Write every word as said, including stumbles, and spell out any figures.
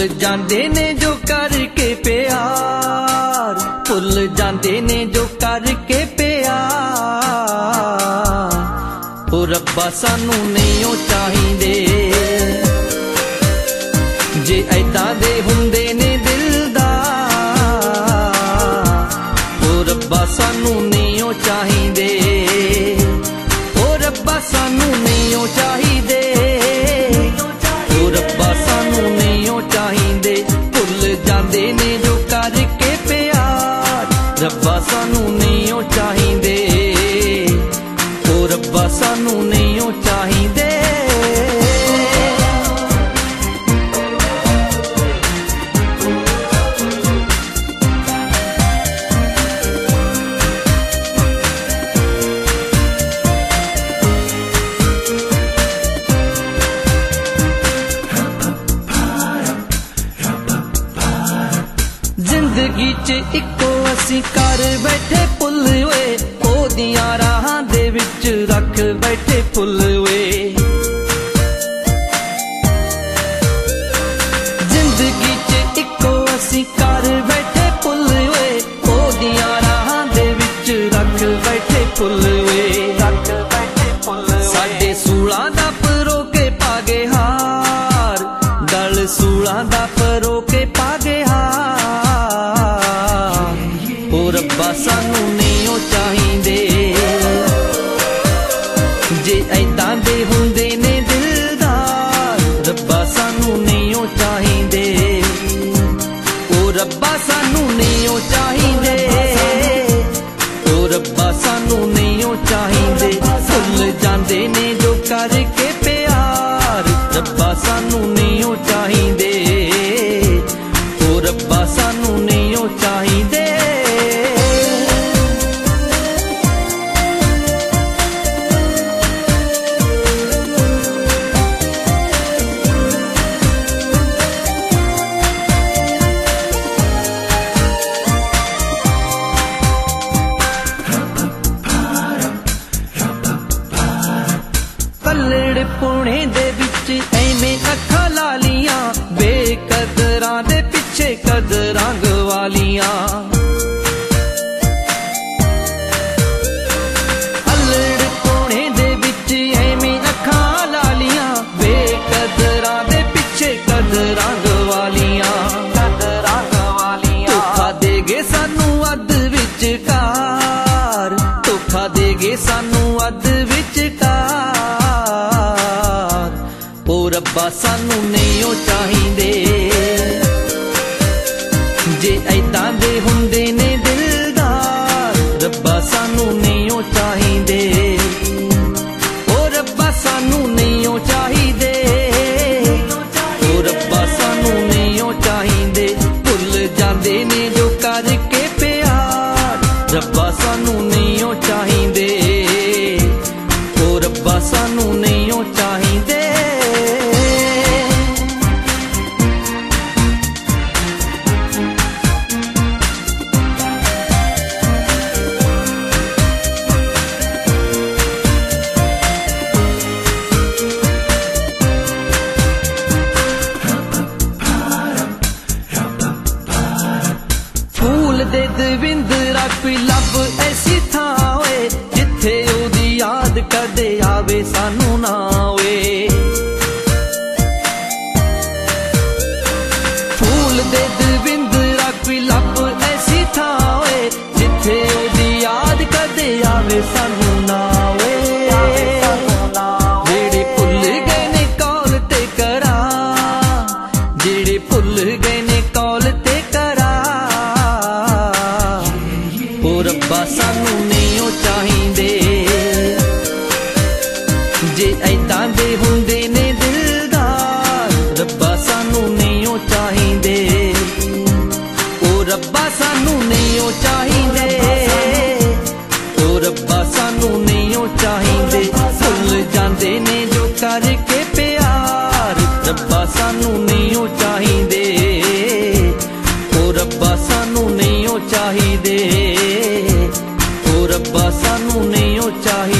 जाते ने जो करके प्यार, भुल जाते ने जो करके प्यार। ओ रब्बा सानू नहीं ओ चाहिदे, जे ऐदां दे हुंदे ने दिलदार। ओ रब्बा सानू नहीं ओ चाहिदे, ओ रब्बा सानू नहीं ओ चाहिदे, ओ रब्बा सानू नहीं ओ चाहिदे। भुल जाते ने जो करके प्यार, रब्बा सानू नहीं ओ चाहिदे, ओ रब्बा सानू नहीं ओ चाहिदे। जिंदगी च इको असी कर बैठे पुल वे, ओदियां राहां दे विच रख बैठे फुल वे। जिंदगी च इको असी कर बैठे पुल वे, ओदियां राहां दे विच रख बैठे फुल वे, रख बैठे फुल वे। साडे सूलां दा परो के पागे हार, गल सूलां दा परो के पागे हार। ओ रब्बा सानू नहीं ओ चाहिदे, जे ऐदां दे हुंदे ने दिलदार। रब्बा सानू नहीं ओ चाहिदे, ओ रब्बा सानू नहीं ओ चाहिदे, ओ रब्बा सानू नहीं ओ चाहिदे। भुल जांदे ने जो करके प्यार, रब्बा सानू नहीं ओ चाहिदे, ओ रब्बा सानू नहीं ओ चाहिदे। कल्लड़ पुणे दे विच ऐवें अखां लालियां, बेकदरां दे पिछे कदरां गवालियां। कल्लड़ पुणे दे विच ऐवें अखां लालियां, बेकदरां दे पिछे कदरां गवालियां, कदरां गवालियां। धोखा देगे सानू अध विचकार, धोखा देगे सानू अध विचकार। ओ रब्बा सानू नहीं ओ चाहिदे, जे ऐदां दे हुंदे ने दिलदार। रब्बा सानू नहीं ओ चाहिदे, ओ रब्बा सानू नहीं ओ चाहिदे, ओ रब्बा सानू नहीं ओ चाहिदे। भुल जांदे ने जो करके प्यार, रब्बा सानू नहीं ओ चाहिदे, ओ रब्बा सानू नहीं ओ चाहिदे। फूल दे दविंदरा कोई लब ऐसी थां होए, जिथे ओदी याद कदे आवे सानू ना होए। फूल दे दविंदरा कोई लब ऐसी थां होए, जिथे ओदी याद कदे आवे सानू ना होए। जेड़े भुल गए ने कौल ते करा, जेड़े भुल गए ने कौल ते करा। ओ रब्बा सानू नहीं ओ चाहिदे, जे ऐदां दे हुंदे ने दिलदार। रब्बा सानू नहीं ओ चाहिदे, ओ रब्बा सानू नहीं ओ चाहिदे, ओ रब्बा सानू नहीं ओ चाहिदे। भुल जांदे ने जो करके प्यार, रब्बा सानू नहीं ओ चाहिदे, ओ रब्बा सानू नहीं ओ चाहिदे, ओ रब्बा सानू नहीं ओ चाहिदे।